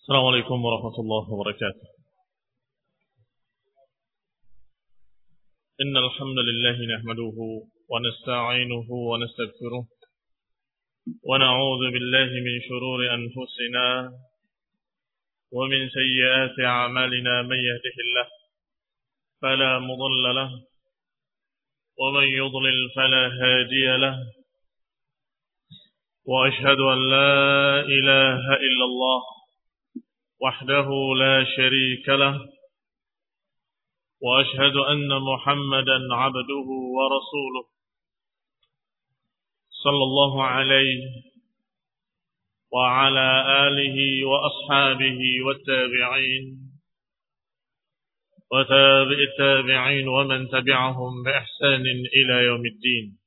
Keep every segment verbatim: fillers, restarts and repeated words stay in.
السلام عليكم ورحمة الله وبركاته. إن الحمد لله نحمده ونستعينه ونستغفره ونعوذ بالله من شرور أنفسنا ومن سيئات أعمالنا. من يهده الله فلا مضل له ومن يضلل فلا هادي له، وأشهد أن لا إله إلا الله وحده لا شريك له، وأشهد أن محمدا عبده ورسوله صلى الله عليه وعلى آله وأصحابه والتابعين وتابع التابعين ومن تبعهم بإحسان إلى يوم الدين.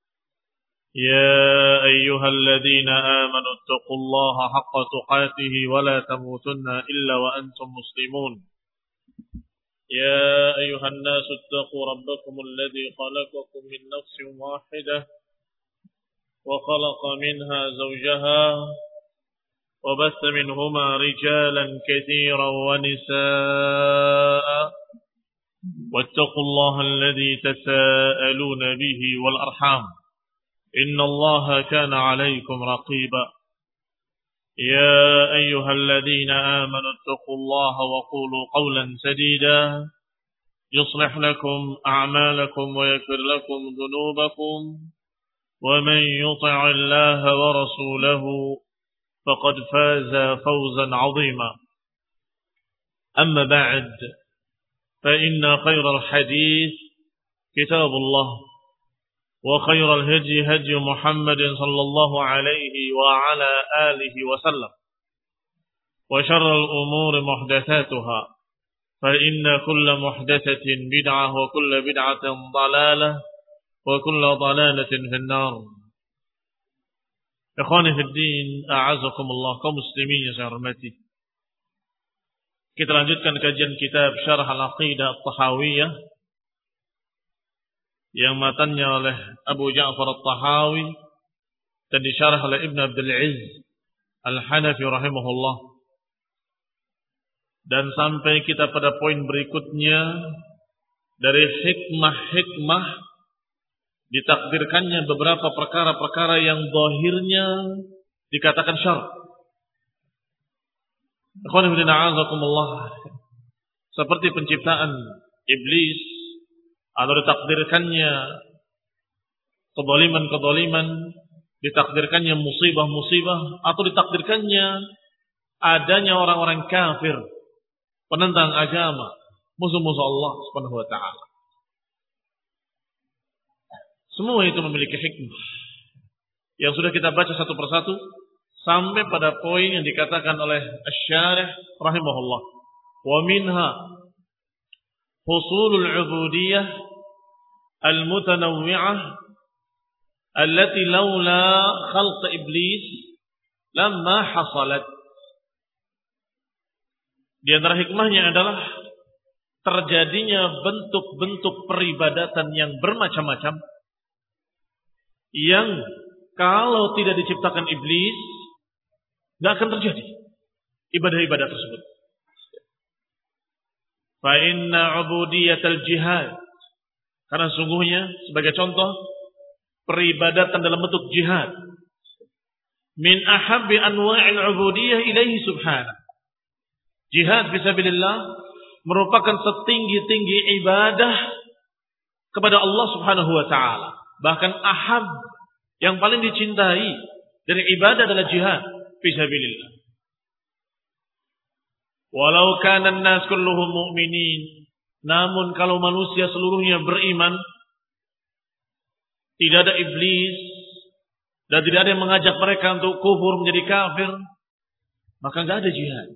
يا أيها الذين آمنوا اتقوا الله حق تقاته ولا تموتن إلا وأنتم مسلمون. يا أيها الناس اتقوا ربكم الذي خلقكم من نفس واحدة وخلق منها زوجها وبث منهما رجالا كثيرا ونساء، واتقوا الله الذي تساءلون به والأرحام إن الله كان عليكم رقيبا. يا أيها الذين آمنوا اتقوا الله وقولوا قولا سديدا يصلح لكم أعمالكم ويغفر لكم ذنوبكم، ومن يطع الله ورسوله فقد فاز فوزا عظيما. أما بعد، فإن خير الحديث كتاب الله، وخير الهدي هدي محمد صلى الله عليه وعلى آله وسلم، وشر الأمور محدثاتها، فإن كل محدثة بدعة وكل بدعة ضلالة وكل ضلالة في النار. Ikhwani fi din, a'azakumullah, kaum muslimin yang saya hormati. Kita lanjutkan kajian kitab Syarah Al-Aqidah At-Tahawiyah yang matanya oleh Abu Ja'far At-Tahawi dan disyarah oleh Ibn Abdul Izz Al-Hanafi rahimahullah. Dan sampai kita pada poin berikutnya dari hikmah-hikmah ditakdirkannya beberapa perkara-perkara yang zahirnya dikatakan syarr. Ikhwan fillah a'azakumullah, seperti penciptaan iblis atau ditakdirkannya kezaliman-kezaliman, ditakdirkannya musibah-musibah, atau ditakdirkannya adanya orang-orang kafir, penentang agama, musuh-musuh Allah Subhanahu wa taala. Semua itu memiliki hikmah yang sudah kita baca satu persatu sampai pada poin yang dikatakan oleh Asy-Syarih rahimahullah. Wa minha husulul 'ubudiyyah al-mutanawwi'ah allati laula khalq iblis lamma hasalat. Di antara hikmahnya adalah terjadinya bentuk-bentuk peribadatan yang bermacam-macam yang kalau tidak diciptakan iblis tidak akan terjadi ibadah-ibadah tersebut. Fa inna 'ubudiyatal jihad, karena sungguhnya sebagai contoh peribadatan dalam bentuk jihad, min ahabbi anwa'il 'ubudiyyah ilaihi subhanahu. Jihad fisabilillah merupakan setinggi-tinggi ibadah kepada Allah Subhanahu wa taala. Bahkan ahab, yang paling dicintai dari ibadah adalah jihad fisabilillah. Walau kana an-nas kulluhum mu'minin, namun kalau manusia seluruhnya beriman, tidak ada iblis dan tidak ada yang mengajak mereka untuk kufur menjadi kafir, maka enggak ada jihad.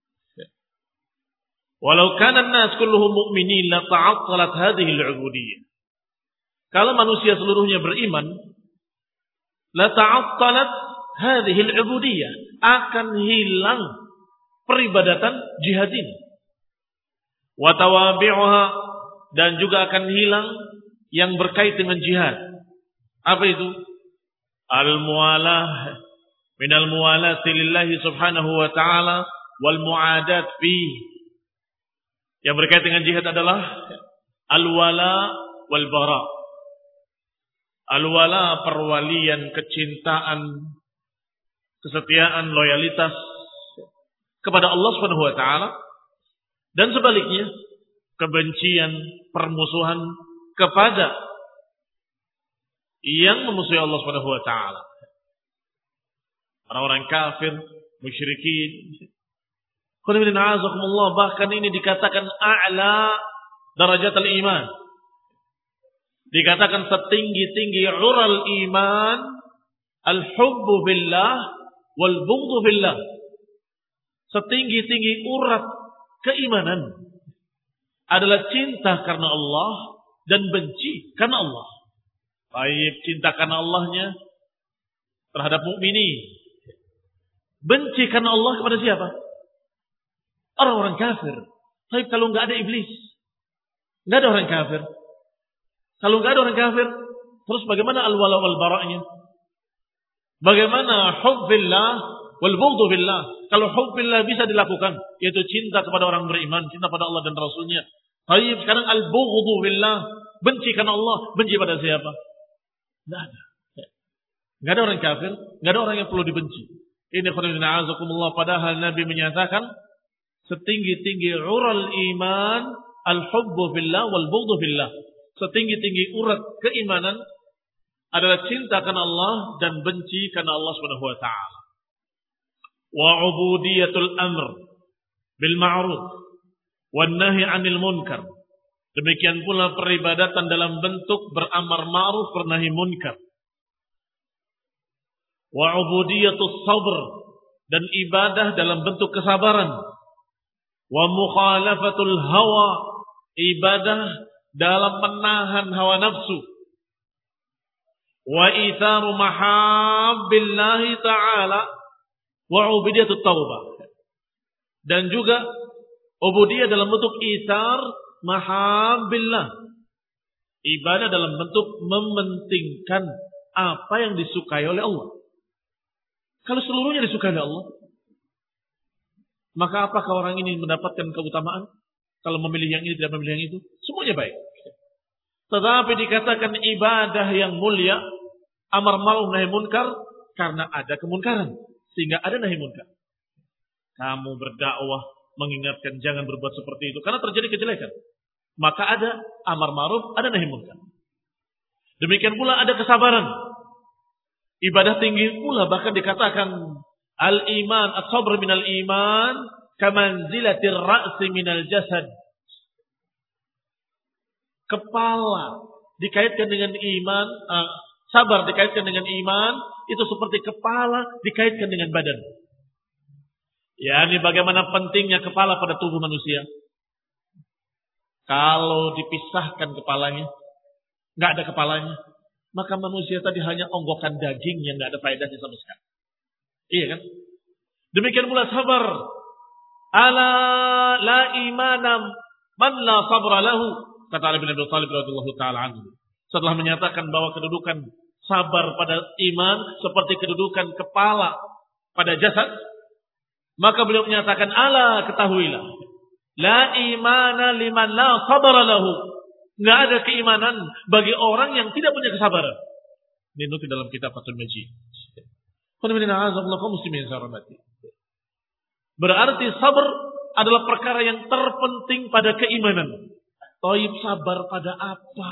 Walau kana an-nas kulluhum mu'minin la ta'attalat hadhihi al-'ubudiyyah. Kalau manusia seluruhnya beriman, la ta'attalat hadhihi al-'ubudiyyah, akan hilang peribadatan jihad ini. Wa tawabi'uha, dan juga akan hilang yang berkait dengan jihad. Apa itu? Al-muwalah minal muwalati lillahi subhanahu wa ta'ala wal mu'adat fi. Yang berkaitan dengan jihad adalah al-wala wal bara. Al-wala perwalian, kecintaan, kesetiaan, loyalitas kepada Allah Subhanahu wa taala, dan sebaliknya kebencian, permusuhan kepada yang memusuhi Allah Subhanahu wa taala. Orang-orang kafir, musyrikin. Bahkan ini dikatakan a'la darajat al-iman. Dikatakan setinggi-tinggi ural iman, al-hubbu billah wal bughdhu billah. Setinggi-tinggi urat keimanan adalah cinta karena Allah dan benci karena Allah. Baik, cinta karena Allahnya terhadap mukminin. Benci karena Allah kepada siapa? Orang-orang kafir. Tapi kalau nggak ada iblis, nggak ada orang kafir. Kalau nggak ada orang kafir, terus bagaimana al-wala wal bara'nya? Bagaimana hubbillah wal bughdhu billah? Kalau hubbillah bisa dilakukan, yaitu cinta kepada orang beriman, cinta pada Allah dan Rasulnya. Tapi sekarang al-bughdhu billah, benci karena Allah, benci pada siapa? Nggak ada. Nggak ada orang kafir, nggak ada orang yang perlu dibenci. Ini khairullahi azakumullah, padahal Nabi menyatakan setinggi-tinggi ural iman al-hubbu billah wal bughdhu billah. Setinggi-tinggi urat keimanan adalah cinta karena Allah dan benci karena Allah Subhanahu wa taala. Wa ubudiyatul amr bil ma'ruf wan nahi 'anil munkar. Demikian pula peribadatan dalam bentuk beramar ma'ruf bernahi munkar. Wa ubudiyatus sabr, dan ibadah dalam bentuk kesabaran. Wa mukhalafatul hawa, ibadah dalam menahan hawa nafsu. Wa itharu mahabbillahi ta'ala wa ubudiyatut taubah. Dan juga ubudiyah dalam bentuk ithar mahabbillah, ibadah dalam bentuk mementingkan apa yang disukai oleh Allah. Kalau seluruhnya disukai oleh Allah, maka apakah orang ini mendapatkan keutamaan? Kalau memilih yang ini, tidak memilih yang itu, semuanya baik. Tetapi dikatakan ibadah yang mulia, amar ma'ruf nahi munkar, karena ada kemunkaran, sehingga ada nahi munkar. Kamu berdakwah mengingatkan jangan berbuat seperti itu, karena terjadi kejelekan. Maka ada amar ma'ruf, ada nahi munkar. Demikian pula ada kesabaran. Ibadah tinggi pula, bahkan dikatakan al-iman, as-sabr minal iman, kamanzilatir ra'si minal jasad. Kepala dikaitkan dengan iman, uh, sabar dikaitkan dengan iman, itu seperti kepala dikaitkan dengan badan. Ya, ini bagaimana pentingnya kepala pada tubuh manusia. Kalau dipisahkan kepalanya, nggak ada kepalanya, maka manusia tadi hanya onggokan daging yang nggak ada faedahnya sama sekali. Iya kan? Demikian pula sabar. Ala la imanam man la sabra lahu. Kata Ali bin Abi Thalib radhiyallahu taala anhu. Setelah menyatakan bahwa kedudukan sabar pada iman seperti kedudukan kepala pada jasad, maka beliau menyatakan, ala ketahuilah, la imana liman la sabra lahu. Nggak ada keimanan bagi orang yang tidak punya kesabaran. Ini nukil dalam kitab Fathul Majid. Berarti sabar adalah perkara yang terpenting pada keimanan. Taib, sabar pada apa?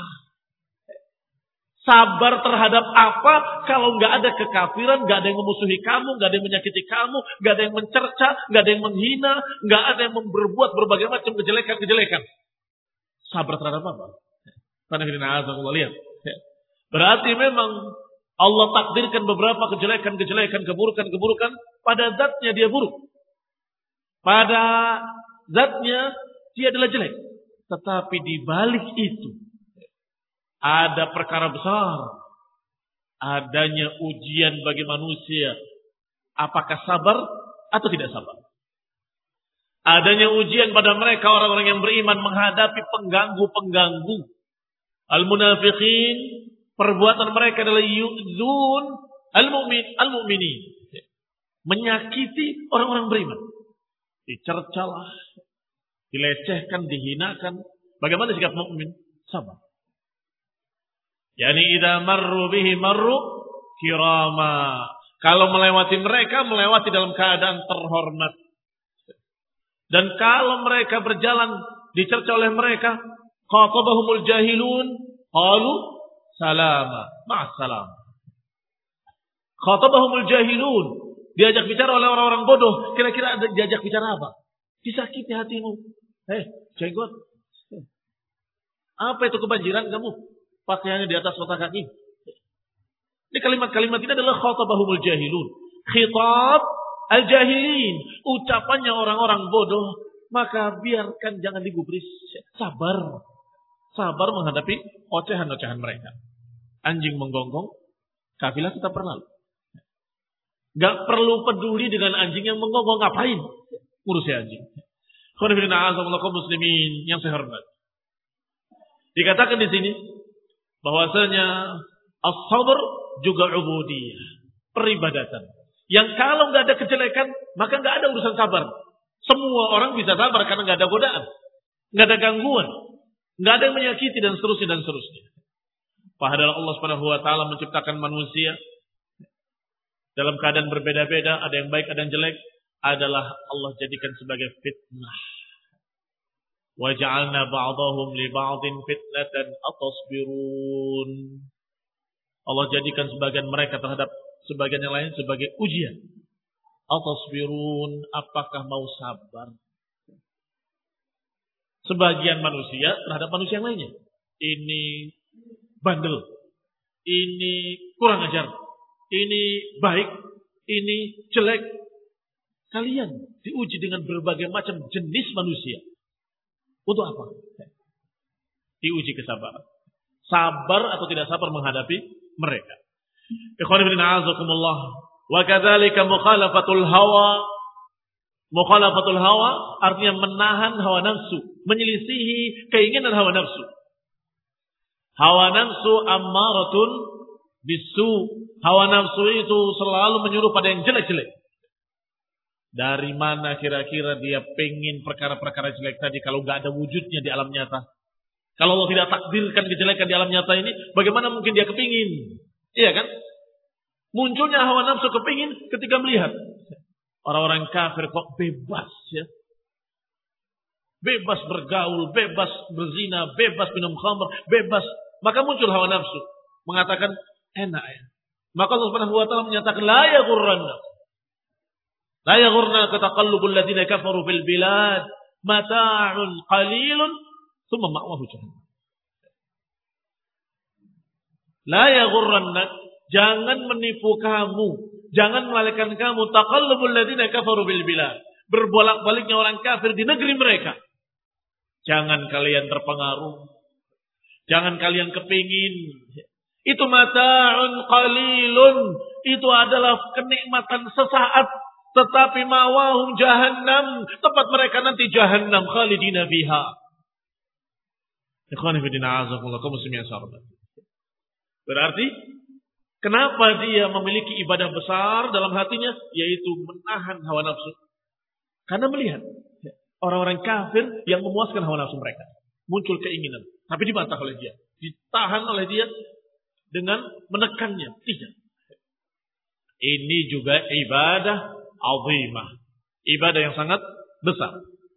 Sabar terhadap apa? Kalau nggak ada kekafiran, nggak ada yang memusuhi kamu, nggak ada yang menyakiti kamu, nggak ada yang mencerca, nggak ada yang menghina, nggak ada yang berbuat berbagai macam kejelekan-kejelekan. Sabar terhadap apa? Lihat. Berarti memang Allah takdirkan beberapa kejelekan-kejelekan, keburukan-keburukan pada zatnya dia buruk. Pada zatnya dia adalah jelek. Tetapi di balik itu ada perkara besar. Adanya ujian bagi manusia. Apakah sabar atau tidak sabar? Adanya ujian pada mereka orang-orang yang beriman menghadapi pengganggu-pengganggu. Al-munafiqin, perbuatan mereka adalah yu'zun al-mu'min, al-mu'minin. Menyakiti orang-orang beriman. dicercalah, dilecehkan, dihinakan. Bagaimana sikap mukmin? Sabar. Yani idza marru bihi marru kirama. Kalau melewati mereka, melewati dalam keadaan terhormat. Dan kalau mereka berjalan dicerca oleh mereka, khatabahumul jahilun qalu salama, ma'assalam. Khatabahumul jahilun, diajak bicara oleh orang-orang bodoh, kira-kira diajak bicara apa? Disakiti hatimu. Eh, jenggot. Apa itu kebanjiran kamu? Pakaiannya di atas mata kaki. Ini kalimat-kalimat ini adalah khatabahumul jahilun. Khitab al-jahilin. Ucapannya orang-orang bodoh. Maka biarkan, jangan digubris. Sabar. Sabar menghadapi ocehan-ocehan mereka. Anjing menggonggong, kafilah tetap berlalu. Gak perlu peduli dengan anjing yang menggonggong. Ngapain? Ngurusi anjing. Khonifidina azamullah kaum muslimin yang saya hormat. Dikatakan di sini bahwasanya as-sabr juga ubudiyah, peribadatan. Yang kalau nggak ada kejelekan, maka nggak ada urusan sabar. Semua orang bisa sabar karena nggak ada godaan, nggak ada gangguan, nggak ada yang menyakiti dan seterusnya dan seterusnya. Padahal Allah Subhanahu Wa Taala menciptakan manusia dalam keadaan berbeda-beda, ada yang baik, ada yang jelek, adalah Allah jadikan sebagai fitnah. Wa ja'alna ba'dahum li ba'din fitnatan atasbirun. Allah jadikan sebagian mereka terhadap sebagian yang lain sebagai ujian. Atasbirun, apakah mau sabar? Sebagian manusia terhadap manusia yang lainnya. Ini bandel. Ini kurang ajar. Ini baik. Ini jelek. Kalian diuji dengan berbagai macam jenis manusia. Untuk apa? Diuji kesabaran. Sabar atau tidak sabar menghadapi mereka. Ikhwan fillah a'azakumullah. Wa kadzalika mukhalafatul hawa. Mukhalafatul hawa artinya menahan hawa nafsu, menyelisihi keinginan hawa nafsu. Hawa nafsu ammaratun bisu. Hawa nafsu itu selalu menyuruh pada yang jelek-jelek. Dari mana kira-kira dia pengen perkara-perkara jelek tadi kalau nggak ada wujudnya di alam nyata? Kalau Allah tidak takdirkan kejelekan di alam nyata ini, bagaimana mungkin dia kepingin? Iya kan? Munculnya hawa nafsu kepingin ketika melihat orang-orang kafir kok bebas ya. Bebas bergaul, bebas berzina, bebas minum khamr, bebas. Maka muncul hawa nafsu. Mengatakan enak ya. Maka Allah Subhanahu wa taala menyatakan la yaghurranna. La yaghurna taqallubul ladzina kafaru fil bilad mata'un qalilun thumma ma'wahu jahannam. La yaghurranna, jangan menipu kamu, jangan melalikan kamu taqallubul ladzina kafaru fil bilad. Berbolak-baliknya orang kafir di negeri mereka. Jangan kalian terpengaruh. Jangan kalian kepingin. Itu mata'un qalilun. Itu adalah kenikmatan sesaat. Tetapi mawahum jahannam. Tempat mereka nanti jahannam. Khalidina biha. Ikhwanifidina azakullah. Kaum muslimin sarbat. Berarti, kenapa dia memiliki ibadah besar dalam hatinya? Yaitu menahan hawa nafsu. Karena melihat orang-orang kafir yang memuaskan hawa nafsu mereka. Muncul keinginan. Tapi dibantah oleh dia. Ditahan oleh dia dengan menekannya. Tidak. Ini juga ibadah azimah. Ibadah yang sangat besar.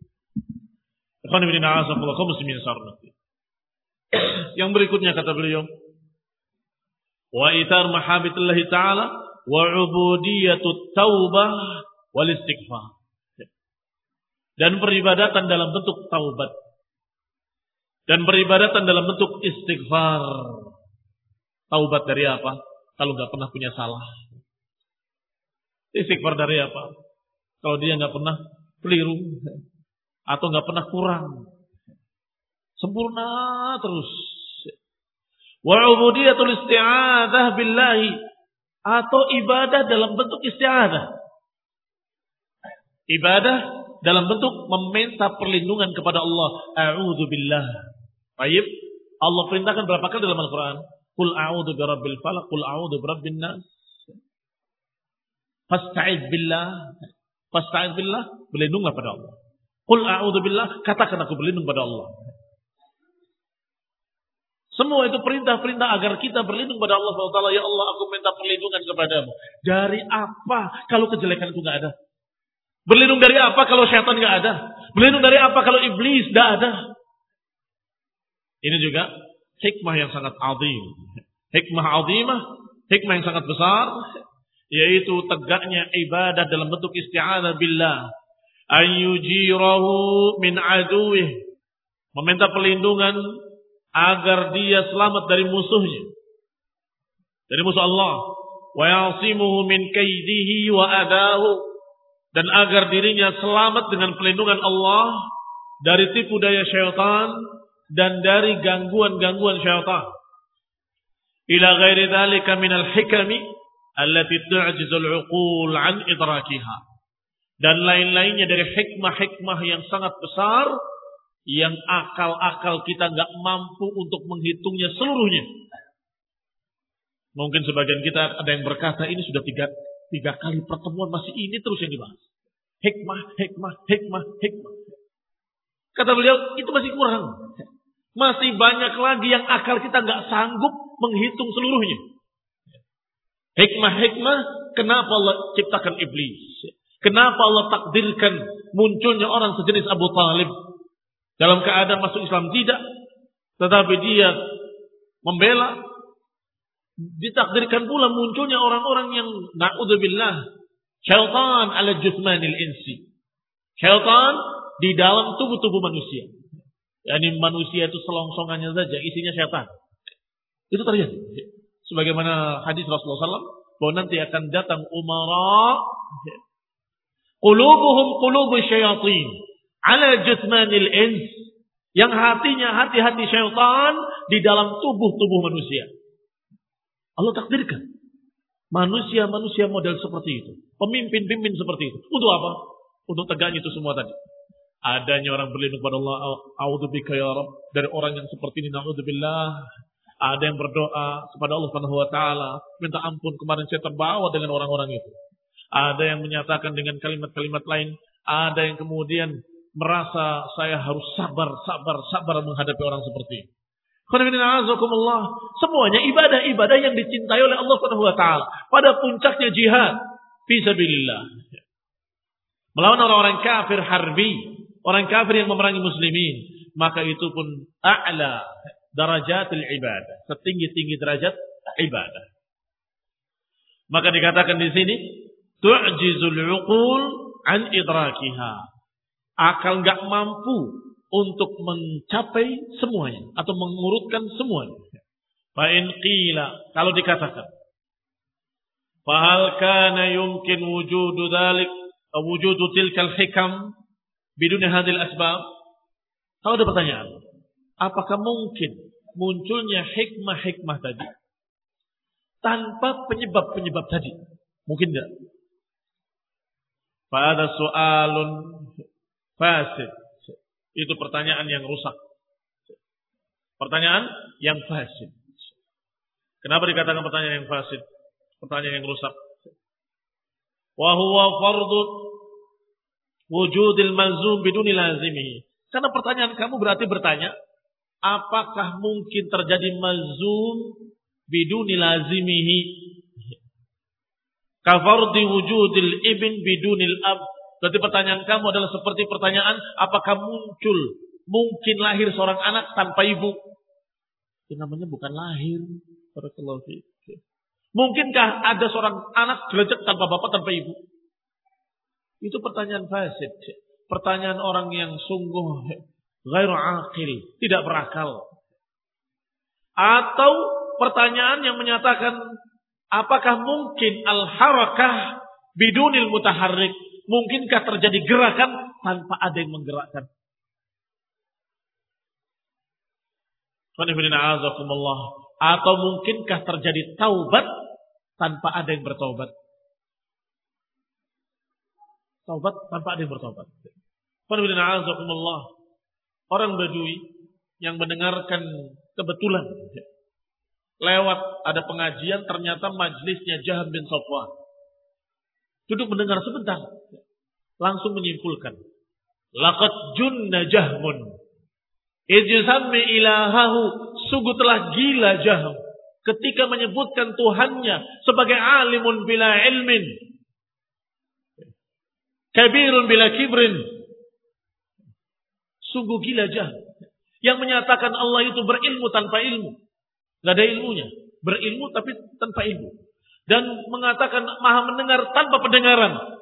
Yang berikutnya kata beliau. Wa itar mahabitillahi ta'ala wa ubudiyatut taubah wal istighfar. Dan peribadatan dalam bentuk taubat. Dan peribadatan dalam bentuk istighfar. Taubat dari apa? Kalau nggak pernah punya salah. Istighfar dari apa? Kalau dia nggak pernah keliru atau nggak pernah kurang, sempurna terus. Wa ubudiyatul isti'adzah billahi, atau ibadah dalam bentuk isti'adzah. Ibadah dalam bentuk meminta perlindungan kepada Allah. A'udzu billah. Baik, Allah perintahkan berapa kali dalam Al-Qur'an? Qul a'udzu birabbil falaq, qul a'udzu birabbin nas. Fasta'idz billah. Fasta'idz billah, berlindunglah pada Allah. Qul a'udzu billah, katakan aku berlindung pada Allah. Semua itu perintah-perintah agar kita berlindung pada Allah subhanahu wa taala. Ya Allah, aku minta perlindungan kepadamu. Dari apa kalau kejelekan itu enggak ada? Berlindung dari apa kalau syaitan enggak ada? Berlindung dari apa kalau iblis enggak ada? Ini juga hikmah yang sangat azim. Hikmah azimah, hikmah yang sangat besar, yaitu tegaknya ibadah dalam bentuk isti'adzah billah. Ayyujirahu min aduwih. Meminta perlindungan agar dia selamat dari musuhnya. Dari musuh Allah. Wa yasimuhu min kaidihi wa adahu. Dan agar dirinya selamat dengan perlindungan Allah dari tipu daya syaitan dan dari gangguan-gangguan syaitan. Ila ghairi dzalika minal hikami allati tu'jizul 'uqul 'an idrakiha. Dan lain-lainnya dari hikmah-hikmah yang sangat besar yang akal-akal kita enggak mampu untuk menghitungnya seluruhnya. Mungkin sebagian kita ada yang berkata ini sudah tiga, tiga kali pertemuan masih ini terus yang dibahas. Hikmah, hikmah, hikmah, hikmah. Kata beliau itu masih kurang. Masih banyak lagi yang akal kita enggak sanggup menghitung seluruhnya. Hikmah-hikmah, kenapa Allah ciptakan iblis? Kenapa Allah takdirkan munculnya orang sejenis Abu Talib dalam keadaan masuk Islam tidak, tetapi dia membela. Ditakdirkan pula munculnya orang-orang yang na'udzubillah syaitan ala juthmanil insi. Syaitan di dalam tubuh-tubuh manusia. Yani manusia itu selongsongannya saja isinya syaitan. Itu terjadi. Sebagaimana hadis Rasulullah shallallahu alaihi wasallam bahwa nanti akan datang umara qulubuhum qulubu syayatin ala juthmanil ins, yang hatinya hati-hati syaitan di dalam tubuh-tubuh manusia. Allah takdirkan manusia-manusia model seperti itu, pemimpin-pemimpin seperti itu. Untuk apa? Untuk tegaknya itu semua tadi. Adanya orang berlindung kepada Allah, a'udzubika ya Rabb, dari orang yang seperti ini, na'udzubillah. Ada yang berdoa kepada Allah Subhanahu wa taala, minta ampun, kemarin saya terbawa dengan orang-orang itu. Ada yang menyatakan dengan kalimat-kalimat lain, ada yang kemudian merasa saya harus sabar, sabar, sabar menghadapi orang seperti ini. Semuanya ibadah-ibadah yang dicintai oleh Allah Subhanahu wa taala. Pada puncaknya jihad fi sabilillah. Melawan orang-orang kafir harbi, orang kafir yang memerangi muslimin, maka itu pun a'la darajatil ibadah, setinggi-tinggi derajat ibadah. Maka dikatakan di sini tu'jizul 'uqul an idrakiha. Akal enggak mampu untuk mencapai semuanya atau mengurutkan semuanya. Fa in qila, kalau dikatakan, fa hal kana yumkin wujudu dzalik aw wujudu tilkal hikam bidun hadhil asbab? Kalau ada pertanyaan, apakah mungkin munculnya hikmah-hikmah tadi tanpa penyebab-penyebab tadi? Mungkin enggak? Fa hadha su'alun fasid. Itu pertanyaan yang rusak. Pertanyaan yang fasid. Kenapa dikatakan pertanyaan yang fasid? Pertanyaan yang rusak. Wa huwa fardu wujudil malzum biduni lazimihi. Karena pertanyaan kamu berarti bertanya, apakah mungkin terjadi malzum biduni lazimihi? Ka fardi wujudil ibn bidunil ab. Berarti pertanyaan kamu adalah seperti pertanyaan, apakah muncul, mungkin lahir seorang anak tanpa ibu? Itu namanya bukan lahir. Mungkinkah ada seorang anak gelejek tanpa bapak, tanpa ibu? Itu pertanyaan fasid. Pertanyaan orang yang sungguh ghairu aqil, tidak berakal. Atau pertanyaan yang menyatakan, apakah mungkin al-harakah bidunil mutaharrik? Mungkinkah terjadi gerakan tanpa ada yang menggerakkan? Atau mungkinkah terjadi taubat tanpa ada yang bertaubat? Taubat tanpa ada yang bertaubat. Orang Badui yang mendengarkan kebetulan lewat ada pengajian, ternyata majlisnya Jaham bin Safwan. Duduk mendengar sebentar. langsung menyimpulkan, laqad junna Jahmun ijzammi ilahahu, sungguh telah gila Jahm ketika menyebutkan Tuhannya sebagai alimun bila ilmin, kabirun bila kibrin. Sungguh gila Jahm yang menyatakan Allah itu berilmu tanpa ilmu, nggak ada ilmunya, berilmu tapi tanpa ilmu, dan mengatakan maha mendengar tanpa pendengaran.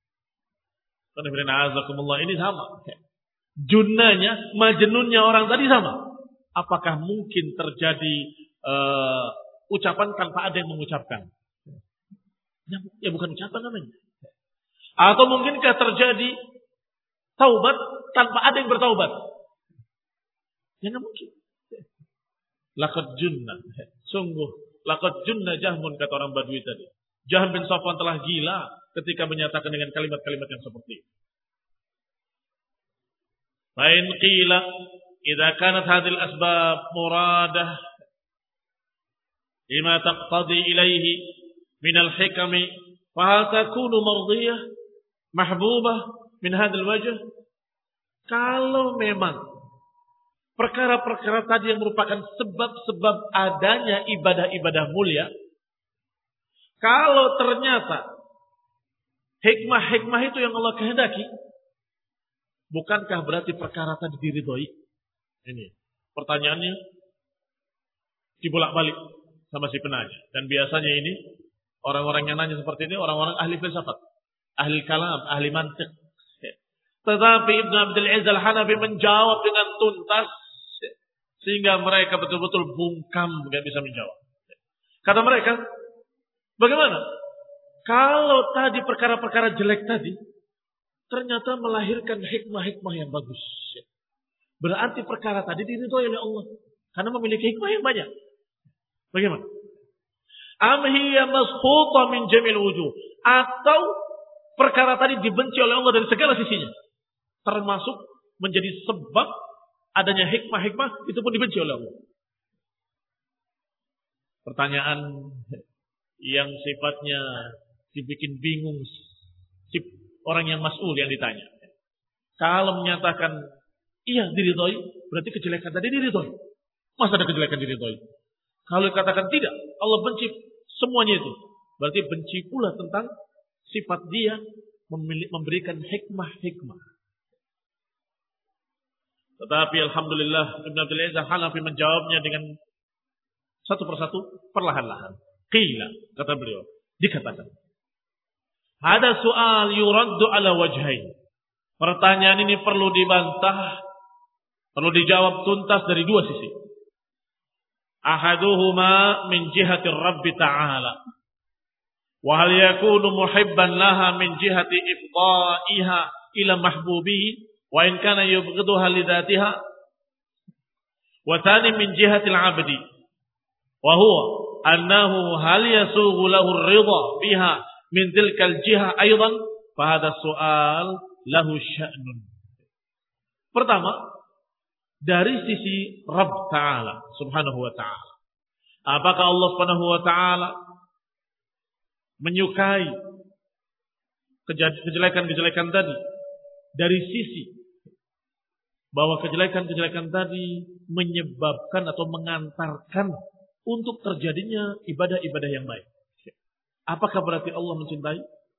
Ini sama. Junnanya, majnunnya orang tadi sama. Apakah mungkin terjadi uh, ucapan tanpa ada yang mengucapkan? Ya, ya bukan ucapan namanya. Atau mungkinkah terjadi taubat tanpa ada yang bertaubat? Ya nggak mungkin. Laqad junna, sungguh laqad junna Jahmun, kata orang Badui tadi. Jahm bin Safwan telah gila ketika menyatakan dengan kalimat-kalimat yang seperti itu. Fa'in qila idza kanat hadhil asbab muradah lima taqtadi ilaihi min al-hikami fa hal takunu mardiyah mahbubah min hadzal wajh. Kalau memang perkara-perkara tadi yang merupakan sebab-sebab adanya ibadah-ibadah mulia, kalau ternyata hikmah-hikmah itu yang Allah kehendaki, bukankah berarti perkara tadi diridhoi? Ini pertanyaannya dibolak-balik sama si penanya. Dan biasanya ini orang-orang yang nanya seperti ini orang-orang ahli filsafat, ahli kalam, ahli mantiq. Tetapi Ibn Abdul Aziz Al-Hanafi menjawab dengan tuntas sehingga mereka betul-betul bungkam, tidak bisa menjawab. Kata mereka, bagaimana? Kalau tadi perkara-perkara jelek tadi ternyata melahirkan hikmah-hikmah yang bagus, berarti perkara tadi diridhoi oleh Allah karena memiliki hikmah yang banyak. Bagaimana? Am hiya masfuta min jamil wujuh, atau perkara tadi dibenci oleh Allah dari segala sisinya, termasuk menjadi sebab adanya hikmah-hikmah itu pun dibenci oleh Allah. Pertanyaan yang sifatnya dibikin bingung si orang yang mas'ul yang ditanya. Kalau menyatakan iya diridhoi, berarti kejelekan tadi diridhoi. Masa ada kejelekan diridhoi? Kalau katakan tidak, Allah benci semuanya itu, berarti benci pula tentang sifat dia memberikan hikmah-hikmah. Tetapi alhamdulillah Ibn Abdul Aziz Al-Hanafi menjawabnya dengan satu persatu, perlahan-lahan. Qila, kata beliau, dikatakan, ada soal yuraddu ala wajhain. Pertanyaan ini perlu dibantah, perlu dijawab tuntas dari dua sisi. Ahaduhuma min jihati Rabbi Ta'ala. Wa hal yakunu muhibban laha min jihati ifda'iha ila mahbubihi wa in kana yubghiduha li dhatiha. Wa thani min jihati al-'abdi. Wa huwa annahu hal yasughu lahu ar-ridha biha min tilkal jiha aydan, fa hadha su'al lahu sya'nun. Pertama, dari sisi Rabb Ta'ala subhanahu wa ta'ala, apakah Allah subhanahu wa ta'ala menyukai kejelekan-kejelekan tadi dari sisi bahwa kejelekan-kejelekan tadi menyebabkan atau mengantarkan untuk terjadinya ibadah-ibadah yang baik? Apakah berarti Allah mencintai?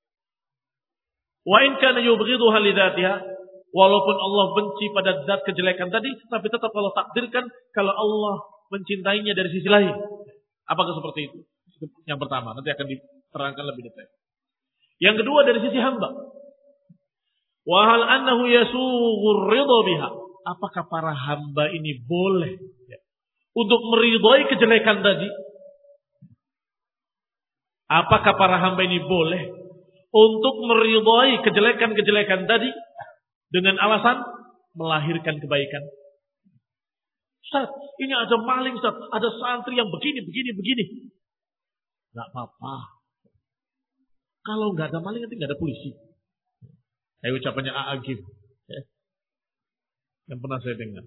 Wa in kana yubghiduha li dzatiha, walaupun Allah benci pada zat kejelekan tadi, tapi tetap Allah takdirkan kalau Allah mencintainya dari sisi lain. Apakah seperti itu? Yang pertama, nanti akan diterangkan lebih detail. Yang kedua dari sisi hamba. Wa hal annahu yasughu ridha biha. Apakah para hamba ini boleh ya, untuk meridhai kejelekan tadi? Apakah para hamba ini boleh untuk meridhai kejelekan-kejelekan tadi dengan alasan melahirkan kebaikan? Ustaz, ini ada maling, Ustaz, ada santri yang begini, begini, begini. Enggak apa-apa. Kalau enggak ada maling nanti enggak ada polisi. Kayak ucapannya A A Gif, ya, yang pernah saya dengar.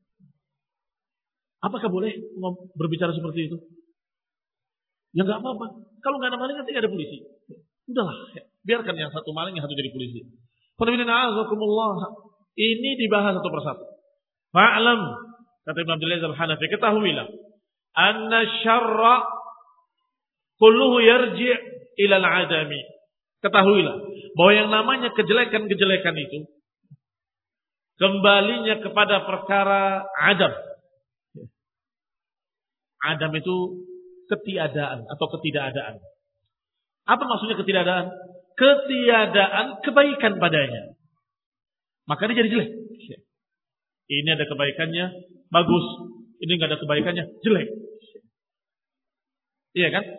Apakah boleh berbicara seperti itu? Ya enggak apa-apa. Kalau enggak ada maling nanti enggak ada polisi. Udahlah, ya, biarkan yang satu maling, yang satu jadi polisi. Ini dibahas satu persatu. Fa'lam, kata Ibn Abdul Aziz Al-Hanafi, ketahuilah, anna syarra kulluhu yarji' ilal adami. Ketahuilah bahwa yang namanya kejelekan-kejelekan itu kembalinya kepada perkara adam. Adam itu ketiadaan atau ketidakadaan. Apa maksudnya ketiadaan? Ketiadaan kebaikan padanya. Maka dia jadi jelek. Ini ada kebaikannya, bagus. Ini enggak ada kebaikannya, jelek. Iya kan?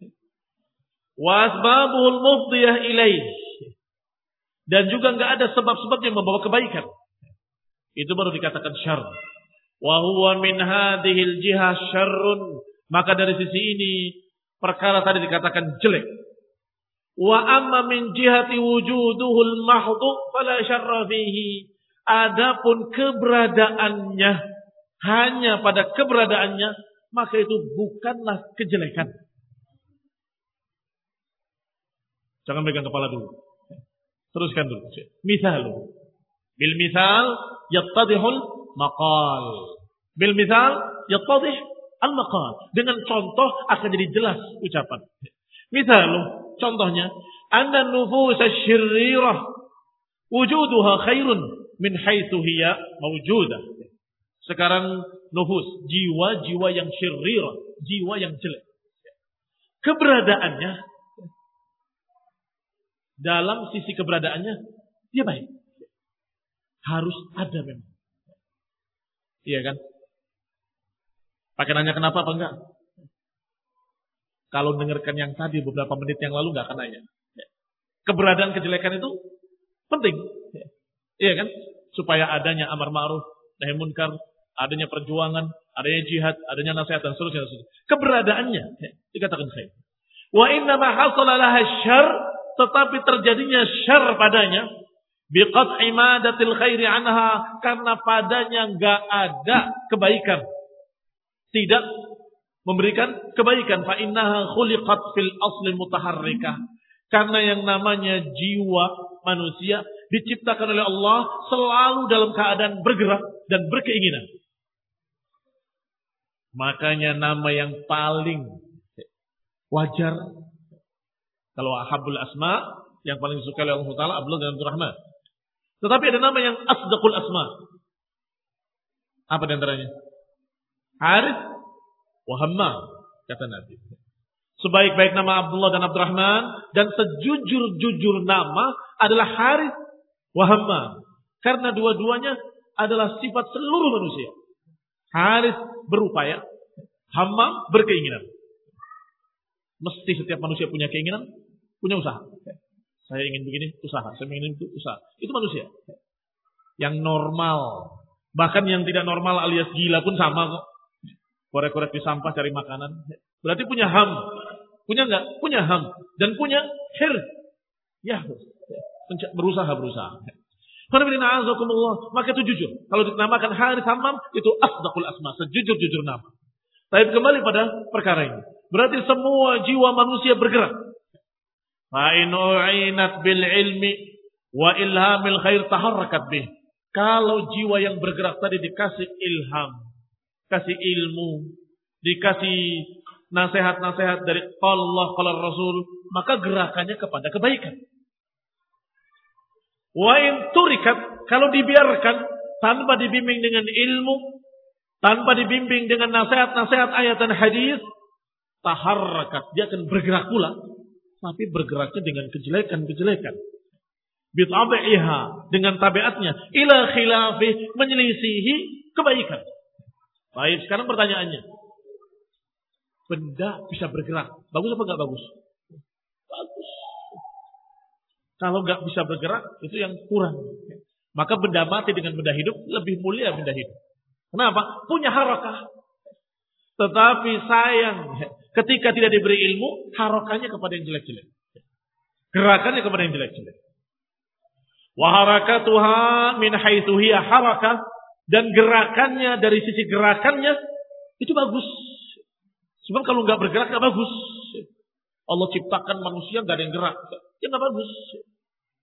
Wasbabul mufdiyah ilaih. Dan juga enggak ada sebab-sebab yang membawa kebaikan. Itu baru dikatakan syarr. Wa huwa min hadhil jihah syarrun. Maka dari sisi ini perkara tadi dikatakan jelek. Wa amma min jihati wujuduhul mahdhu fala syarra fihi. Adapun keberadaannya, hanya pada keberadaannya, maka itu bukanlah kejelekan. Jangan pegang kepala dulu. Teruskan dulu. Misal. Bil misal yattadihul maqal. Bil misal yattadih al maqal. Dengan contoh akan jadi jelas ucapan. Misal, contohnya, anna nufus asy-syirrirah wujuduha khairun min haitsu hiya mawjudah. Sekarang nufus, jiwa-jiwa yang syirrirah, jiwa yang jelek. Keberadaannya, dalam sisi keberadaannya, dia baik. Harus ada memang. Iya kan? Pakai nanya kenapa apa enggak? Kalau dengarkan yang tadi beberapa menit yang lalu enggak akan nanya. Keberadaan kejelekan itu penting. Iya kan? Supaya adanya amar ma'ruf, nahi munkar, adanya perjuangan, adanya jihad, adanya nasihat dan seterusnya. Keberadaannya dikatakan khair. Wa inna ma hasala laha syarr, tetapi terjadinya syarr padanya biqat'i madatil khairi anha, karena padanya enggak ada kebaikan. Tidak memberikan kebaikan. Fa innaha khuliqat fil asli mutaharrikah. Karena yang namanya jiwa manusia diciptakan oleh Allah selalu dalam keadaan bergerak dan berkeinginan. Makanya nama yang paling wajar kalau ahabul asma, yang paling disukai oleh Allah Taala, Abdullah dan Abdurrahman. Tetapi ada nama yang asdaqul asma. Apa di antaranya? Harith wa Hammam, kata Nabi. Sebaik-baik nama Abdullah dan Abdurrahman dan sejujur-jujur nama adalah Harith wa Hammam. Karena dua-duanya adalah sifat seluruh manusia. Harith berupaya, Hammam berkeinginan. Mesti setiap manusia punya keinginan, punya usaha. Saya ingin begini, usaha. Saya ingin itu, usaha. Itu manusia. Yang normal. Bahkan yang tidak normal alias gila pun sama kok. Korek-korek di sampah cari makanan. Berarti punya ham. Punya enggak? Punya ham. Dan punya hir. Ya. Berusaha-berusaha. Maka itu jujur. Kalau dinamakan Harith Hammam, itu asdaqul asma. Sejujur-jujur nama. Tapi kembali pada perkara ini. Berarti semua jiwa manusia bergerak. Fa'in u'inat bil ilmi wa ilhamil khair taharrakat bih. Kalau jiwa yang bergerak tadi dikasih ilham, kasih ilmu, dikasih nasihat-nasihat dari Allah, qala Rasul, maka gerakannya kepada kebaikan. Wa in turikat, kalau dibiarkan tanpa dibimbing dengan ilmu, tanpa dibimbing dengan nasihat-nasihat ayat dan hadis, taharrakat, dia akan bergerak pula, tapi bergeraknya dengan kejelekan-kejelekan. Bitabi'iha, dengan tabiatnya, ila khilafi, menyelisihi kebaikan. Baik, sekarang pertanyaannya. Benda bisa bergerak. Bagus apa enggak bagus? Bagus. Kalau enggak bisa bergerak, itu yang kurang. Maka benda mati dengan benda hidup lebih mulia benda hidup. Kenapa? Punya harakah. Tetapi sayang, ketika tidak diberi ilmu, harakahnya kepada yang jelek-jelek. Gerakannya kepada yang jelek-jelek. Wa harakatuha min haitsu hiya harakah, dan gerakannya dari sisi gerakannya itu bagus. Sebab kalau nggak bergerak nggak bagus. Allah ciptakan manusia nggak ada yang gerak, ya nggak bagus.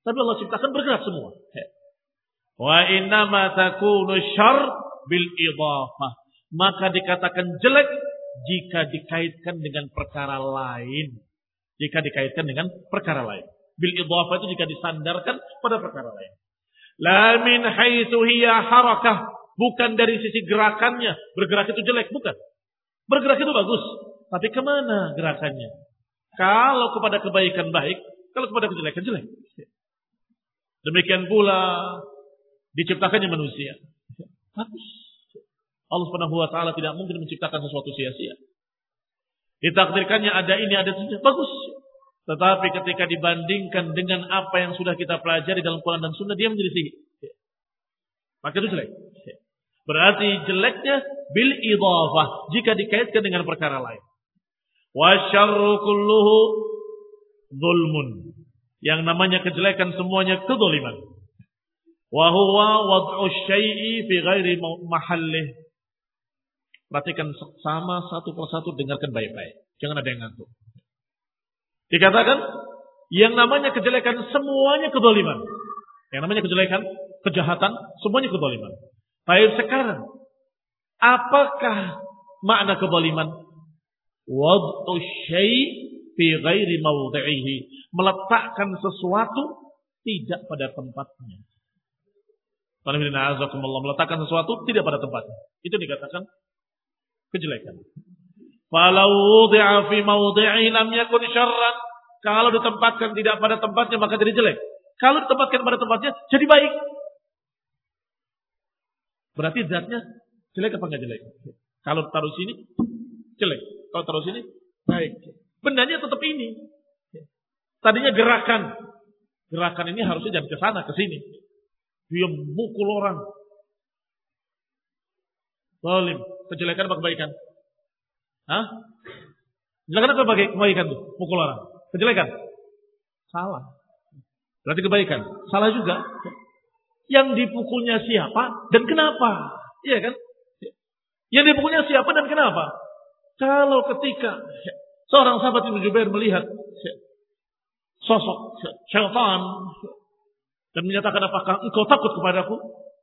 Tapi Allah ciptakan bergerak semua. Wa innama takunu syarr bil idhafah. Maka dikatakan jelek jika dikaitkan dengan perkara lain. Jika dikaitkan dengan perkara lain. Bil idhafah itu jika disandarkan pada perkara lain. La min haitsu hiya harakah. Bukan dari sisi gerakannya. Bergerak itu jelek. Bukan. Bergerak itu bagus. Tapi kemana gerakannya? Kalau kepada kebaikan baik. Kalau kepada kejelekan jelek. Demikian pula diciptakannya manusia. Bagus. Allah Subhanahu wa taala tidak mungkin menciptakan sesuatu sia-sia. Ditakdirkannya ada ini, ada itu. Bagus. Tetapi ketika dibandingkan dengan apa yang sudah kita pelajari dalam Quran dan Sunnah, dia menjadi sihir. Maka itu jelek. Berarti jeleknya bil idhafah jika dikaitkan dengan perkara lain. Wa syarru kulluhu zulmun. Yang namanya kejelekan semuanya kedzaliman. Wa huwa wad'u syai'i fi ghairi mahallih. Perhatikan sama satu persatu, dengarkan baik-baik. Jangan ada yang ngantuk. Dikatakan yang namanya kejelekan semuanya kedzaliman. Yang namanya kejelekan, kejahatan semuanya kedzaliman. Baik, sekarang apakah makna kedzaliman? Wad'u syai' fi ghairi mawdi'ihi. Meletakkan sesuatu tidak pada tempatnya. Meletakkan sesuatu tidak pada tempatnya. Itu dikatakan kejelekan. Falau wudi'a fi mawdi'i lam yakun syarran. Kalau ditempatkan tidak pada tempatnya maka jadi jelek. Kalau ditempatkan pada tempatnya jadi baik. Berarti zatnya jelek apa enggak jelek? Kalau taruh sini jelek. Kalau taruh sini baik. Bendanya tetap ini. Tadinya gerakan. Gerakan ini harusnya jangan ke sana, ke sini. Dia mukul orang. Zalim. Kejelekan apa kebaikan? Hah? Kejelekan apa kebaikan tuh? Mukul orang. Kejelekan? Salah. Berarti kebaikan. Salah juga. Yang dipukulnya siapa dan kenapa? Iya kan? Yang dipukulnya siapa dan kenapa? Kalau ketika seorang sahabat Ibnu Jubair melihat sosok syaitan dan menyatakan, apakah engkau takut kepadaku?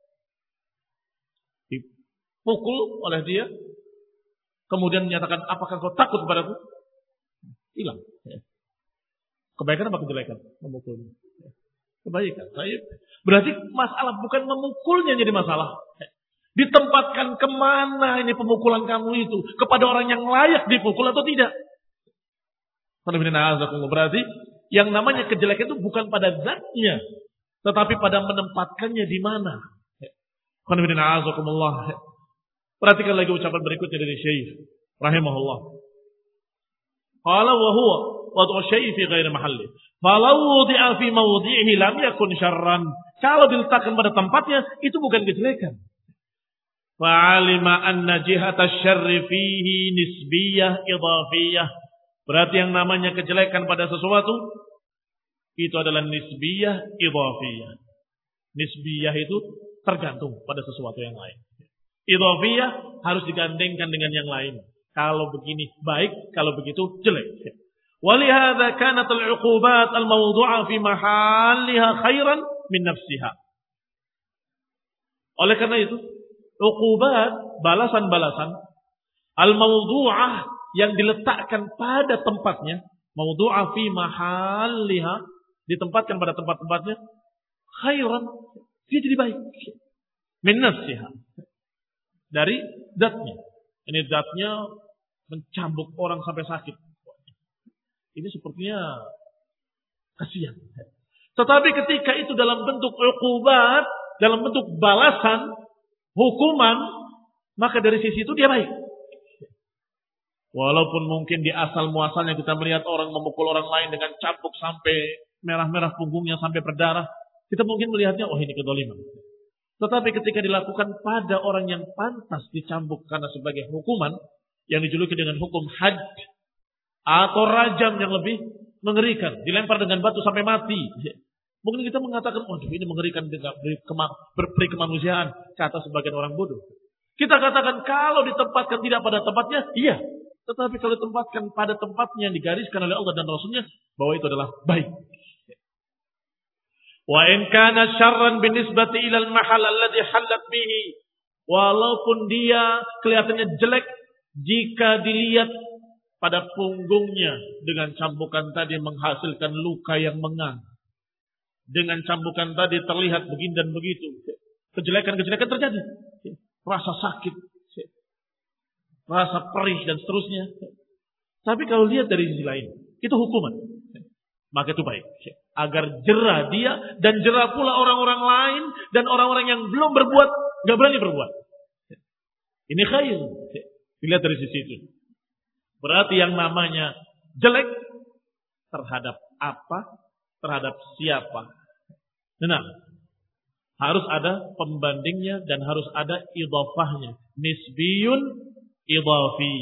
Dipukul oleh dia. Kemudian menyatakan, apakah engkau takut kepadaku? Hilang. Kebaikan apa kejelekan? Memukulnya. Kebaikan. Berarti masalah bukan memukulnya jadi masalah. Ditempatkan kemana ini pemukulan kamu itu? Kepada orang yang layak dipukul atau tidak? Berarti yang namanya kejelekan itu bukan pada zatnya, tetapi pada menempatkannya di mana. Perhatikan lagi ucapan berikutnya dari Syekh rahimahullah. Qala wa huwa wad'u syai'i fi ghairi mahalli. Falau wudi'a fi mawdi'ihi lam yakun syarran. Kalau diletakkan pada tempatnya itu bukan kejelekan. Fa'alima anna jihata syarri fihi nisbiyah idhafiyah. Berarti yang namanya kejelekan pada sesuatu itu adalah nisbiyah idhafiyah. Nisbiyah itu tergantung pada sesuatu yang lain. Idhafiyah harus digandengkan dengan yang lain. Kalau begini baik, kalau begitu jelek. Walihada kanat al-uqubat al-mawdu'a fi mahalliha khairan min nafsiha. Oleh karena itu, uqubat, balasan-balasan al-mawdu'ah yang diletakkan pada tempatnya, mawdu'a fi mahalliha, ditempatkan pada tempat-tempatnya, khairan, dia jadi baik. Min nafsiha. Dari zatnya. Ini zatnya mencambuk orang sampai sakit. Ini sepertinya kasihan. Tetapi ketika itu dalam bentuk uqubat, dalam bentuk balasan, hukuman, maka dari sisi itu dia baik. Walaupun mungkin di asal muasalnya kita melihat orang memukul orang lain dengan cambuk sampai merah-merah punggungnya sampai berdarah, kita mungkin melihatnya, oh ini kezaliman. Tetapi ketika dilakukan pada orang yang pantas dicambuk karena sebagai hukuman, yang dijuluki dengan hukum had atau rajam yang lebih mengerikan, dilempar dengan batu sampai mati. Mungkin kita mengatakan, oh ini mengerikan, berperi kemanusiaan, kata sebagian orang bodoh. Kita katakan kalau ditempatkan tidak pada tempatnya, iya. Tetapi kalau ditempatkan pada tempatnya yang digariskan oleh Allah dan Rasulnya, bahwa itu adalah baik. Wa in kana syarran binisbati ila al-mahal alladhi halat bihi. Walaupun dia kelihatannya jelek jika dilihat pada punggungnya dengan cambukan tadi menghasilkan luka yang mengang. Dengan cambukan tadi terlihat begini dan begitu. Kejelekan-kejelekan terjadi. Rasa sakit, rasa perih dan seterusnya. Tapi kalau lihat dari sisi lain, itu hukuman. Maka itu baik. Agar jerah dia dan jerah pula orang-orang lain dan orang-orang yang belum berbuat, gak berani berbuat. Ini khair. Dilihat dari sisi itu. Berarti yang namanya jelek terhadap apa? Terhadap siapa? Nah, harus ada pembandingnya dan harus ada idhafahnya. Nisbiyun idhafi.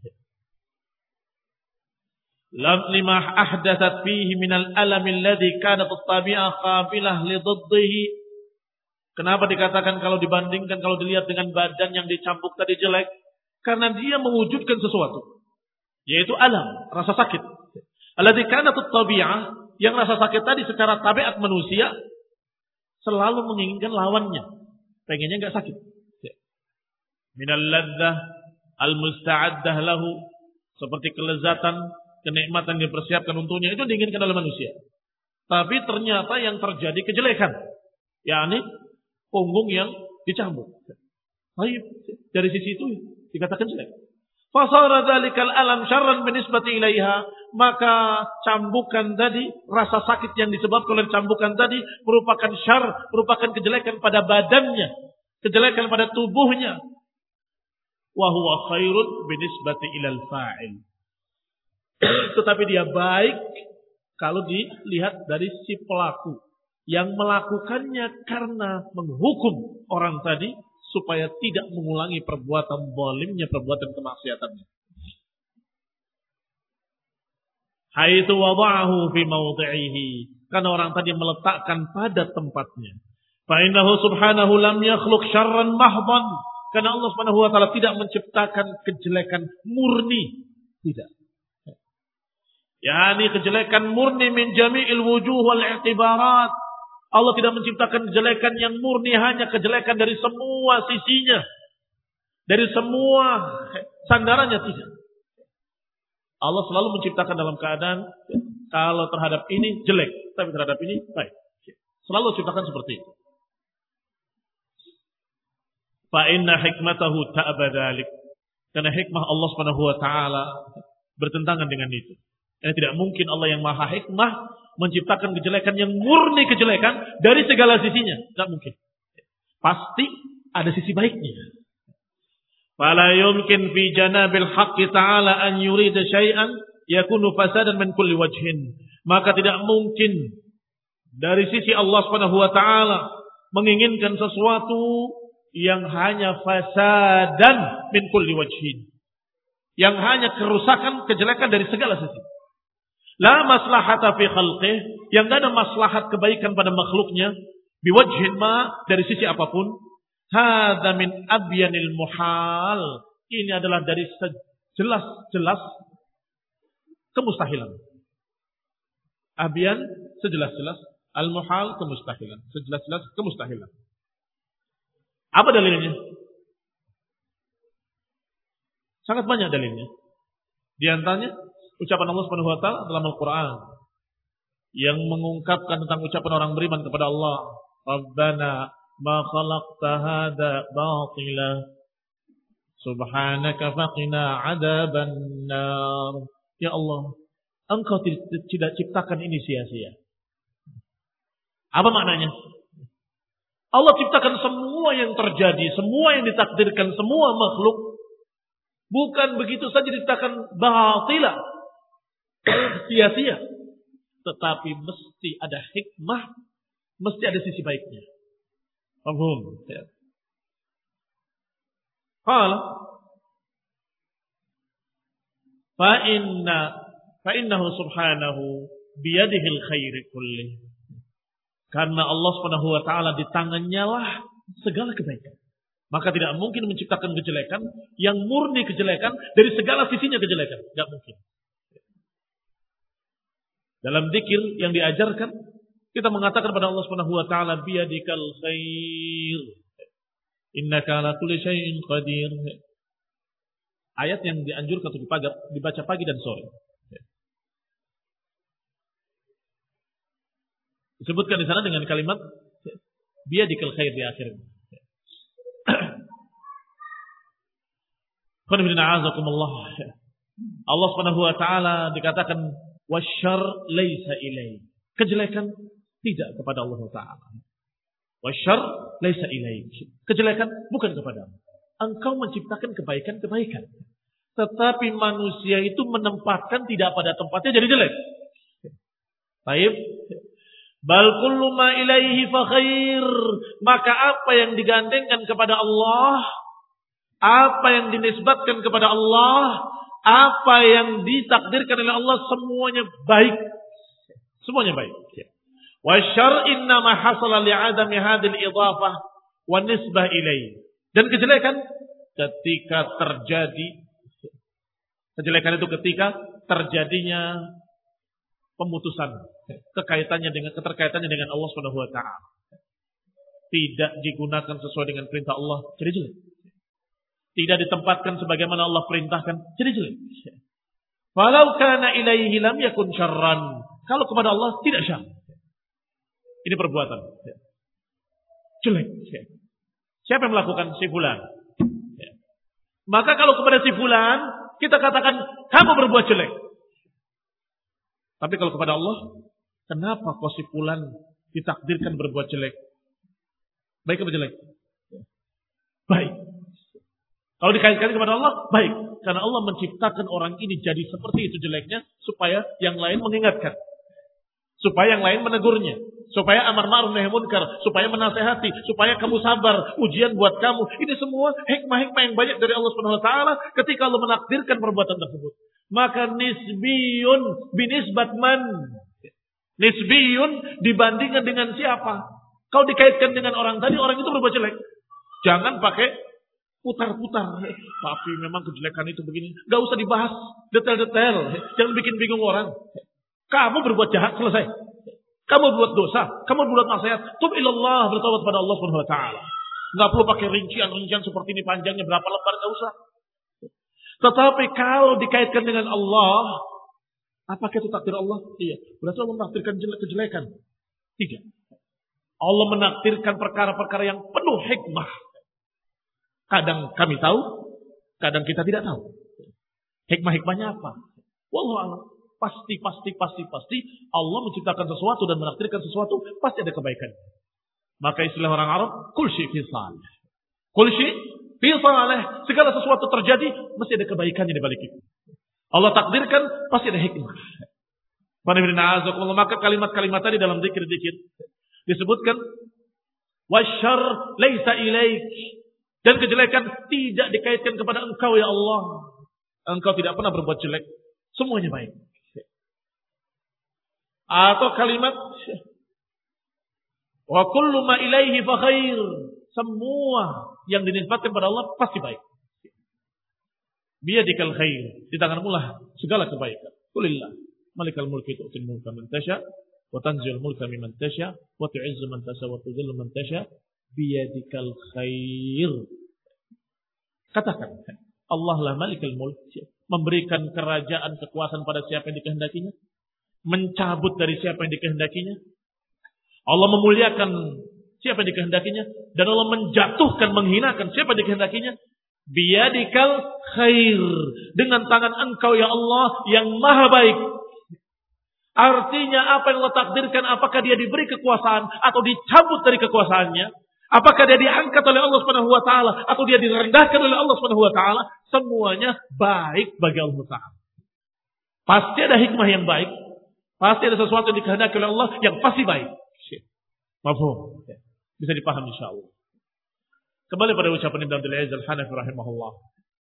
Lam lima ahdatsat fihi minal alam alladhi kanat at-tabi'ah qabilah li dhiddihi. Kenapa dikatakan kalau dibandingkan, kalau dilihat dengan badan yang dicambuk tadi jelek? Karena dia mewujudkan sesuatu, yaitu alam, rasa sakit. Alladhi kanat at-tabi'ah, yang rasa sakit tadi secara tabiat manusia selalu menginginkan lawannya. Pengennya enggak sakit. Minal ladzah al-musta'addah lahu, seperti kelezatan, kenikmatan yang dipersiapkan untuknya, itu diinginkan oleh manusia. Tapi ternyata yang terjadi kejelekan, yakni punggung yang dicambuk. Baik, dari sisi itu dikatakan jelek. Fasara dzalikal alam syarran binisbati ilaiha, maka cambukan tadi, rasa sakit yang disebabkan oleh cambukan tadi merupakan syarr, merupakan kejelekan pada badannya, kejelekan pada tubuhnya. Wa huwa khairun binisbati ilal fa'il. Tetapi dia baik kalau dilihat dari si pelaku yang melakukannya karena menghukum orang tadi supaya tidak mengulangi perbuatan zalimnya, perbuatan kemaksiatannya. Haitsu wada'ahu fi mawdi'ihi, karena orang tadi meletakkan pada tempatnya. Fa innahu subhanahu lam yakhluq syarran mahdhan, karena Allah Subhanahu wa taala tidak menciptakan kejelekan murni, tidak. Yani kejelekan murni min jami'il wujuh wal i'tibarat. Allah tidak menciptakan kejelekan yang murni, hanya kejelekan dari semua sisinya, dari semua sandarannya, tidak. Allah selalu menciptakan dalam keadaan kalau terhadap ini jelek, tapi terhadap ini baik. Selalu ciptakan seperti itu. Fa inna hikmatahu ta'aba dzalik. Karena hikmah Allah Subhanahu wa taala bertentangan dengan itu. Ini tidak mungkin Allah yang maha hikmah menciptakan kejelekan yang murni kejelekan dari segala sisinya. Tidak mungkin. Pasti ada sisi baiknya. Fala yumkin fi janabil haqqi ta'ala an yurida syai'an yakunu fasadan min kulli wajhin. Maka tidak mungkin dari sisi Allah Subhanahu wa taala menginginkan sesuatu yang hanya fasadan min kulli wajhin. Yang hanya kerusakan, kejelekan dari segala sisi. La maslahata fi khalqih, yang tidak ada maslahat kebaikan pada makhluknya, biwajhin ma, dari sisi apapun. Hadza min abyanil muhal, ini adalah dari sejelas-jelas kemustahilan. Abyan, sejelas-jelas, al-muhal, kemustahilan, sejelas-jelas kemustahilan. Apa dalilnya? Sangat banyak dalilnya. Di antaranya ucapan Allah Subhanahu wa taala dalam Al-Qur'an yang mengungkapkan tentang ucapan orang beriman kepada Allah, Rabbana ma khalaqta hadza batila subhanaka faqina adzaban nar. Ya Allah, Engkau tidak ciptakan ini sia-sia. Apa maknanya? Allah ciptakan semua yang terjadi, semua yang ditakdirkan, semua makhluk bukan begitu saja diciptakan batila, sia-sia, tetapi mesti ada hikmah, mesti ada sisi baiknya. Paham? Ya. Qala fa inna fa innahu subhanahu biyadihil khairi kulli. Karena Allah Subhanahu wa taala di tangannya lah segala kebaikan. Maka tidak mungkin menciptakan kejelekan yang murni kejelekan dari segala sisinya kejelekan, tidak mungkin. Dalam zikir yang diajarkan kita mengatakan kepada Allah Subhanahu wa taala biyadikal khair. Innaka ala kulli syai'in qadir. Ayat yang dianjurkan untuk dibaca pagi dan sore. Disebutkan di sana dengan kalimat biyadikal khair di akhirnya. Allah Subhanahu wa taala dikatakan wasyarr laisa ilai. Kejelekan tidak kepada Allah taala. Wasyarr laisa ilai. Kejelekan bukan kepadamu. Engkau menciptakan kebaikan-kebaikan. Tetapi manusia itu menempatkan tidak pada tempatnya jadi jelek. Baik. Bal kullu ma ilaihi fa khair. Maka apa yang digandengkan kepada Allah, apa yang dinisbatkan kepada Allah, apa yang ditakdirkan oleh Allah, semuanya baik. Semuanya baik. Wa syarr inna ma hasala li'adami hadhil idhafah wa nisbah ilaihi. Dan kejelekan ketika terjadi, kejelekan itu ketika terjadinya pemutusan kekaitannya dengan keterkaitannya dengan Allah Subhanahu wa taala. Tidak digunakan sesuai dengan perintah Allah, jadi jelek. Tidak ditempatkan sebagaimana Allah perintahkan, jadi jelek. Walau kana ilaihi lam yakun syarran. Kalau kepada Allah tidak syarr. Ini perbuatan jelek. Siapa yang melakukan? Si fulan. Maka kalau kepada si fulan kita katakan kamu berbuat jelek. Tapi kalau kepada Allah, kenapa kau si fulan ditakdirkan berbuat jelek? Baik atau jelek? Baik. Kalau dikaitkan kepada Allah, baik. Karena Allah menciptakan orang ini jadi seperti itu jeleknya, supaya yang lain mengingatkan. Supaya yang lain menegurnya. Supaya amar ma'ruf nahi munkar. Supaya menasehati. Supaya kamu sabar. Ujian buat kamu. Ini semua hikmah-hikmah yang banyak dari Allah Subhanahu wa taala ketika Allah menakdirkan perbuatan tersebut. Maka nisbiyun binisbat man. Nisbiyun dibandingkan dengan siapa? Kau dikaitkan dengan orang tadi, orang itu berbuat jelek. Jangan pakai putar-putar. Tapi memang kejelekan itu begini. Gak usah dibahas detail-detail. Jangan bikin bingung orang. Kamu berbuat jahat, selesai. Kamu berbuat dosa, kamu berbuat maksiat. Tub ilallah, bertaubat pada Allah Subhanahu wa taala. Enggak perlu pakai rincian-rincian seperti ini panjangnya berapa lembar, enggak usah. Tetapi kalau dikaitkan dengan Allah, apakah itu takdir Allah? Iya. Berarti Allah menakdirkan kejelekan? Tidak. Allah menakdirkan perkara-perkara yang penuh hikmah. Kadang kami tahu, kadang kita tidak tahu. Hikmah-hikmahnya apa? Wallahu a'lam. Pasti, pasti, pasti, pasti Allah menciptakan sesuatu dan menakdirkan sesuatu, pasti ada kebaikan. Maka istilah orang Arab, kul syai' fi salih. Kul syai' fi salih. Segala sesuatu terjadi, mesti ada kebaikannya di balik itu. Allah takdirkan, pasti ada hikmah. Maka kalimat-kalimat tadi dalam zikir-zikir disebutkan, wasyarr laisa ilaik. Dan kejelekan tidak dikaitkan kepada engkau ya Allah. Engkau tidak pernah berbuat jelek. Semuanya baik. Atau kalimat wa kullu ma ilaihi fa khair. Semua yang dinisbatkan kepada Allah pasti baik. Biyadikal khair. Di tanganmu lah segala kebaikan. Qulillah malikal mulki tu'til mulka man tasha wa tanzilul mulka mimman tasha wa tu'izzu man tasha wa tudhillu man tasha biyadikal khair. Katakan, Allah lah malikal mulk, memberikan kerajaan kekuasaan pada siapa yang dikehendakinya, mencabut dari siapa yang dikehendakinya. Allah memuliakan siapa yang dikehendakinya, dan Allah menjatuhkan, menghinakan siapa yang dikehendakinya. Biyadikal khair, dengan tangan engkau ya Allah yang maha baik. Artinya apa yang Allah takdirkan, apakah dia diberi kekuasaan atau dicabut dari kekuasaannya, apakah dia diangkat oleh Allah Subhanahu wa taala atau dia direndahkan oleh Allah Subhanahu wa taala, semuanya baik bagi Allah Taala. Pasti ada hikmah yang baik. Pasti ada sesuatu yang dikehendaki oleh Allah yang pasti baik. Mafhum? Bisa dipahami insyaallah. Kembali pada ucapan Ibnu Abdul Aziz Al-Hanafi rahimahullah.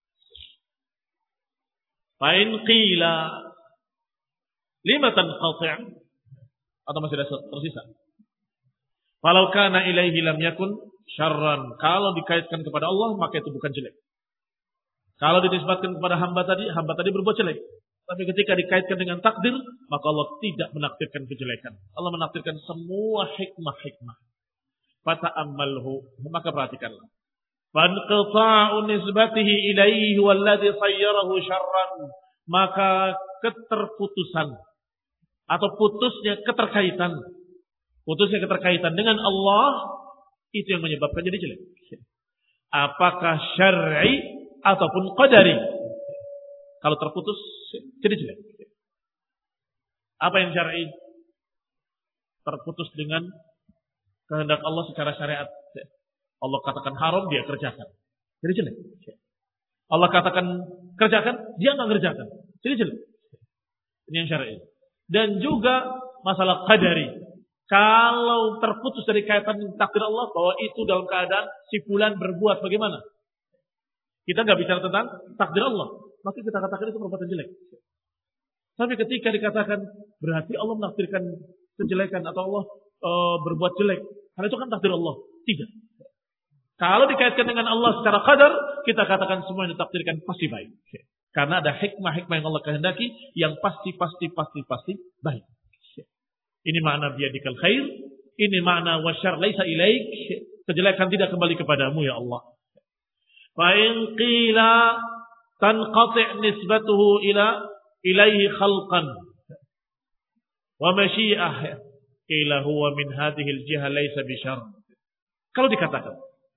Fa in qila lima tanqati' atau masih ada tersisa. Falau kana ilaihi lam yakun syarran. Kalau dikaitkan kepada Allah maka itu bukan jelek. Kalau dinisbatkan kepada hamba tadi, hamba tadi berbuat jelek. Tapi ketika dikaitkan dengan takdir, maka Allah tidak menakdirkan kejelekan. Allah menakdirkan semua hikmah-hikmah. Fata'ammalhu, maka perhatikanlah. Fanqita'u nisbatihi ilaihi walladhi sayyarahu syarran. Maka keterputusan atau putusnya keterkaitan, putusnya keterkaitan dengan Allah itu yang menyebabkan jadi jelek. Apakah syar'i ataupun qadari? Kalau terputus jadi jelek. Apa yang syar'i? Terputus dengan kehendak Allah secara syariat. Allah katakan haram, dia kerjakan. Jadi jelek. Allah katakan kerjakan, dia nggak kerjakan. Jadi jelek. Ini yang syar'i. Dan juga masalah qadari. Kalau terputus dari kaitan takdir Allah, bahwa itu dalam keadaan si fulan berbuat bagaimana? Kita nggak bicara tentang takdir Allah, maka kita katakan itu perbuatan jelek. Tapi ketika dikatakan berarti Allah menakdirkan kejelekan atau Allah e, berbuat jelek, karena itu kan takdir Allah. Tidak. Kalau dikaitkan dengan Allah secara qadar, kita katakan semua yang ditakdirkan pasti baik. Karena ada hikmah-hikmah yang Allah kehendaki yang pasti, pasti, pasti, pasti baik. Ini makna biyadikal khair. Ini makna wasyar laisa ilaik. Kejelekan tidak kembali kepadamu ya Allah. Fa'in qila tanqati' nisbatuhu ila ilaihi khalqan wa masyi'ah. Qila huwa min hadhihi al-jiha laisa bisyarr. Kalau dikatakan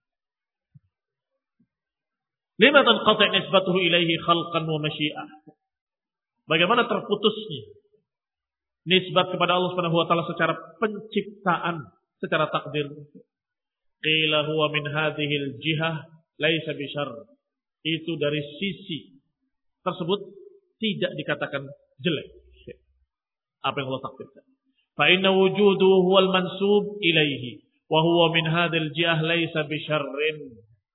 lima tanqati' nisbatuhu ilaihi khalqan wa masyi'ah. Bagaimana terputusnya nisbat kepada Allah Subhanahu wa taala secara penciptaan, secara takdir. Qila huwa min hadhihi al-jihah laisa bisyarr. Itu dari sisi tersebut tidak dikatakan jelek. Apa yang Allah takdirkan. Fa inna wujuduhu huwal mansub ilaihi wa huwa min hadhihi al-jihah laisa bisyarrin.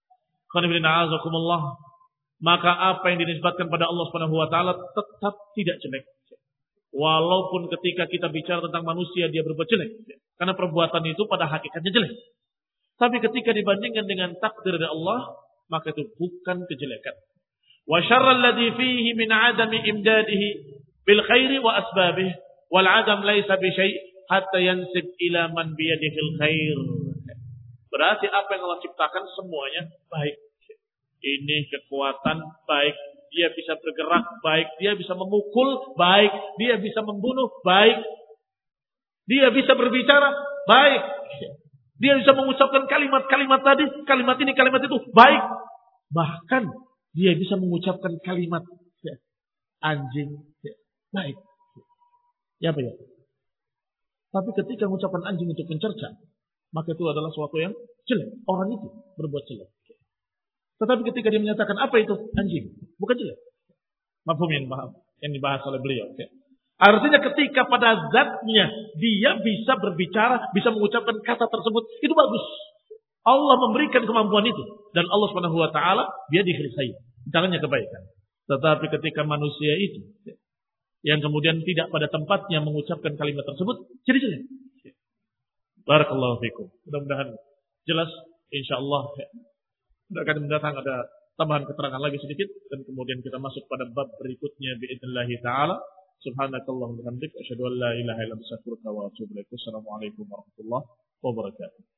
Maka apa yang dinisbatkan pada Allah Subhanahu wa taala tetap tidak jelek. Walaupun ketika kita bicara tentang manusia dia berbuat jelek, karena perbuatan itu pada hakikatnya jelek. Tapi ketika dibandingkan dengan takdir dari Allah, maka itu bukan kejelekan. Wa syarrul ladzi fihi min 'adami imdadihi bil khairi wa asbabih wal 'adam laisa bi syai' hatta yansib ila man bi yadihi al khair. Berarti apa yang Allah ciptakan semuanya baik. Ini kekuatan baik, dia bisa bergerak baik, dia bisa memukul baik, dia bisa membunuh baik, dia bisa berbicara baik, dia bisa mengucapkan kalimat-kalimat tadi, kalimat ini, kalimat itu baik. Bahkan dia bisa mengucapkan kalimat ya, anjing ya, baik. Ya apa ya? Tapi ketika mengucapkan anjing untuk mencerca, maka itu adalah sesuatu yang jelek. Orang itu berbuat jelek. Tetapi ketika dia menyatakan apa itu anjing, bukan jelek. Mafhum yang dibahas oleh beliau. Ya. Artinya ketika pada zatnya dia bisa berbicara, bisa mengucapkan kata tersebut, itu bagus. Allah memberikan kemampuan itu dan Allah Subhanahu wa taala dia dikhirsai, tangannya kebaikan. Tetapi ketika manusia itu ya, yang kemudian tidak pada tempatnya mengucapkan kalimat tersebut, jadi jelek. Ya. Barakallahu fikum. Mudah-mudahan jelas insyaallah. Ya. Akan mendatang ada tambahan keterangan lagi sedikit dan kemudian kita masuk pada bab berikutnya biidznillah taala. Subhanakallahumma wa bihamdika asyhadu an la ilaha illa anta astaghfiruka wa atubu ilaik. Assalamualaikum warahmatullahi wabarakatuh.